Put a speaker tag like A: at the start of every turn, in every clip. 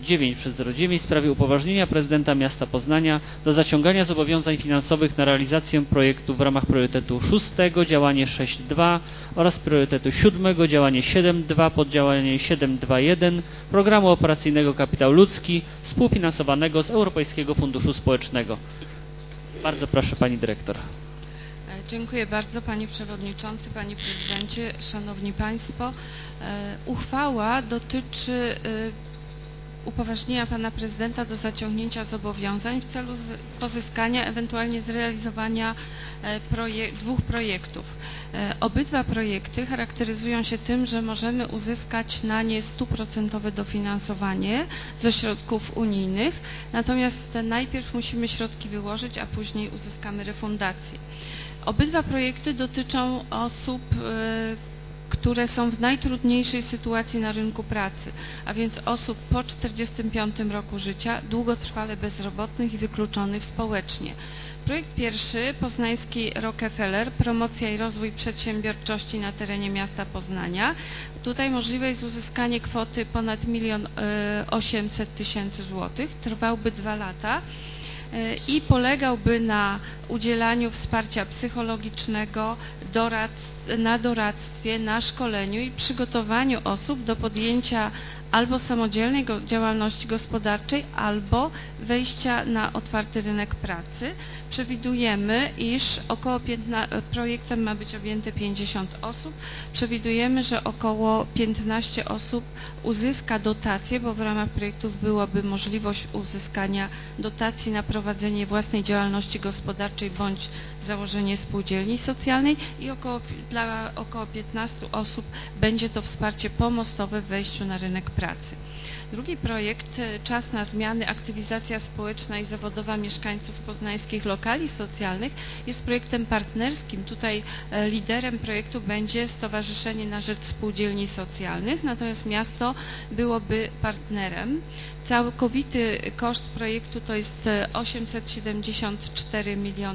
A: 9/09 w sprawie upoważnienia prezydenta miasta Poznania do zaciągania zobowiązań finansowych na realizację projektu w ramach priorytetu 6 działanie 6.2 oraz priorytetu 7 działanie 7.2 poddziałanie 7.2.1 Programu Operacyjnego Kapitał Ludzki współfinansowanego z Europejskiego Funduszu Społecznego. Bardzo proszę Pani Dyrektor.
B: Dziękuję bardzo Panie Przewodniczący, Panie Prezydencie, Szanowni Państwo. Uchwała dotyczy upoważnienia Pana Prezydenta do zaciągnięcia zobowiązań w celu pozyskania, ewentualnie zrealizowania dwóch projektów. Obydwa projekty charakteryzują się tym, że możemy uzyskać na nie 100% dofinansowanie ze środków unijnych, natomiast najpierw musimy środki wyłożyć, a później uzyskamy refundację. Obydwa projekty dotyczą osób, które są w najtrudniejszej sytuacji na rynku pracy, a więc osób po 45 roku życia, długotrwale bezrobotnych i wykluczonych społecznie. Projekt pierwszy, Poznański Rockefeller, promocja i rozwój przedsiębiorczości na terenie miasta Poznania. Tutaj możliwe jest uzyskanie kwoty ponad 1 800 000 złotych, trwałby 2 lata. I polegałby na udzielaniu wsparcia psychologicznego, na doradztwie, na szkoleniu i przygotowaniu osób do podjęcia albo samodzielnej działalności gospodarczej, albo wejścia na otwarty rynek pracy. Przewidujemy, iż projektem ma być objęte 50 osób. Przewidujemy, że około 15 osób uzyska dotację, bo w ramach projektów byłaby możliwość uzyskania dotacji na prowadzenie własnej działalności gospodarczej bądź założenie spółdzielni socjalnej i dla około 15 osób będzie to wsparcie pomostowe w wejściu na rynek pracy. Drugi projekt, Czas na zmiany, aktywizacja społeczna i zawodowa mieszkańców poznańskich lokali socjalnych, jest projektem partnerskim. Tutaj liderem projektu będzie Stowarzyszenie na Rzecz Spółdzielni Socjalnych, natomiast miasto byłoby partnerem. Całkowity koszt projektu to jest 874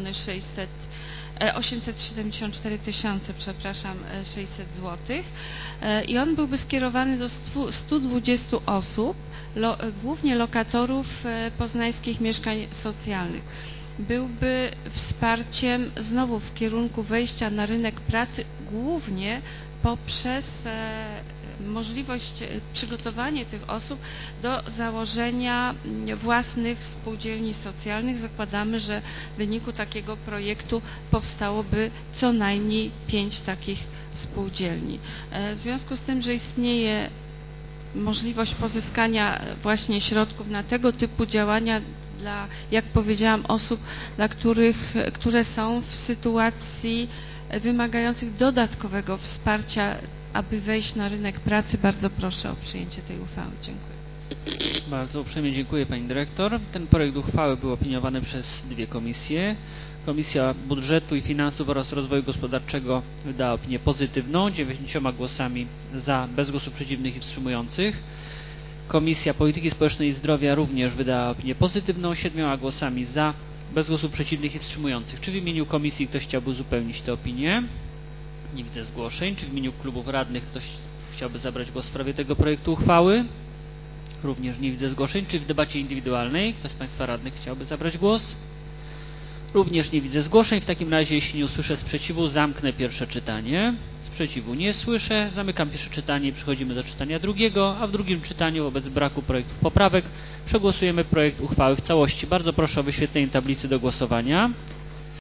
B: 600 zł i on byłby skierowany do 120 osób, głównie lokatorów poznańskich mieszkań socjalnych. Byłby wsparciem znowu w kierunku wejścia na rynek pracy, głównie poprzez możliwość przygotowania tych osób do założenia własnych spółdzielni socjalnych. Zakładamy, że w wyniku takiego projektu powstałoby co najmniej 5 takich spółdzielni. W związku z tym, że istnieje możliwość pozyskania właśnie środków na tego typu działania dla, jak powiedziałam, osób, które są w sytuacji wymagających dodatkowego wsparcia, aby wejść na rynek pracy, bardzo proszę o przyjęcie tej uchwały. Dziękuję.
A: Bardzo uprzejmie dziękuję Pani Dyrektor. Ten projekt uchwały był opiniowany przez 2 komisje. Komisja Budżetu i Finansów oraz Rozwoju Gospodarczego wydała opinię pozytywną, 9 głosami za, bez głosów przeciwnych i wstrzymujących. Komisja Polityki Społecznej i Zdrowia również wydała opinię pozytywną, 7 głosami za, bez głosów przeciwnych i wstrzymujących. Czy w imieniu komisji ktoś chciałby uzupełnić tę opinię? Nie widzę zgłoszeń. Czy w imieniu klubów radnych ktoś chciałby zabrać głos w sprawie tego projektu uchwały? Również nie widzę zgłoszeń. Czy w debacie indywidualnej ktoś z Państwa radnych chciałby zabrać głos? Również nie widzę zgłoszeń. W takim razie, jeśli nie usłyszę sprzeciwu, zamknę pierwsze czytanie. Sprzeciwu nie słyszę. Zamykam pierwsze czytanie i przechodzimy do czytania drugiego, a w drugim czytaniu wobec braku projektów poprawek przegłosujemy projekt uchwały w całości. Bardzo proszę o wyświetlenie tablicy do głosowania.